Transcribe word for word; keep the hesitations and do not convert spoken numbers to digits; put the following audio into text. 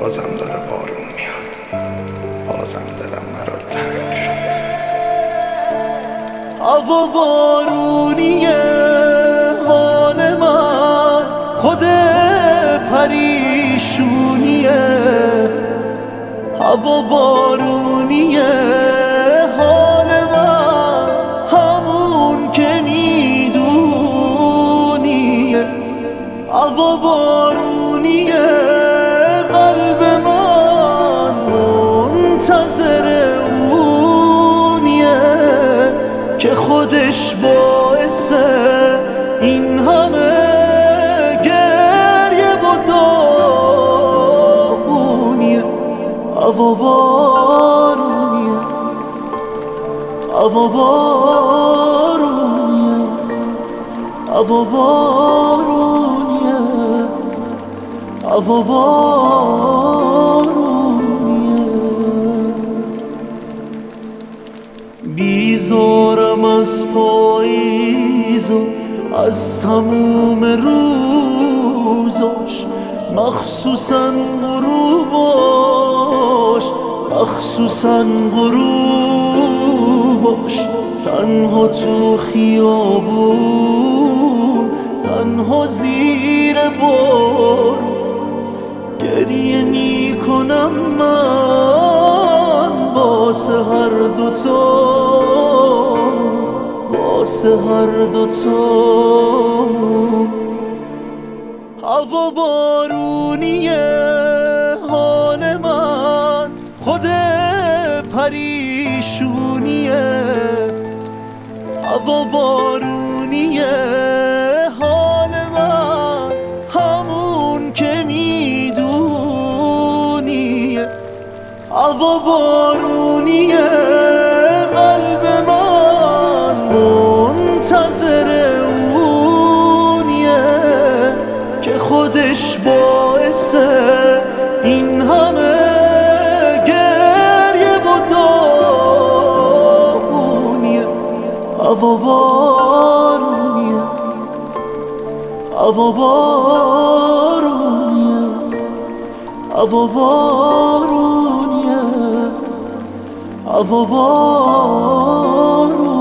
بازم داره بارون میاد، بازم دلم مرا تنگ شد. هوا بارونیه حال من، خود پریشونیه. هوا بارونیه حال من، همون که میدونیه. هوا بارونیه قلب من منتظر اونیه که خودش باعث این همه گریه و داغونیه. هوا بارونیه، هوا بارونیه، هوا بارونیه، هوا بارونیه. بیزارم از پاییز و از تموم روزاش، مخصوصا غروباش، مخصوصا غروباش. تنها تو خیابون، تنها زیر بار گریه میکنم من واسه هر دوتا، واسه هر دوتا. هوا بارونیه حال من، خود پریشونیه. هوا بارونیه حال من، همون که میدونیه. هوا بارونیه قلب من منتظر اونیه که خودش باعث این همه گریه و داغونیه. هوا بارونیه، هوا بارونیه، هوا بارونیه، هوا بارونیه.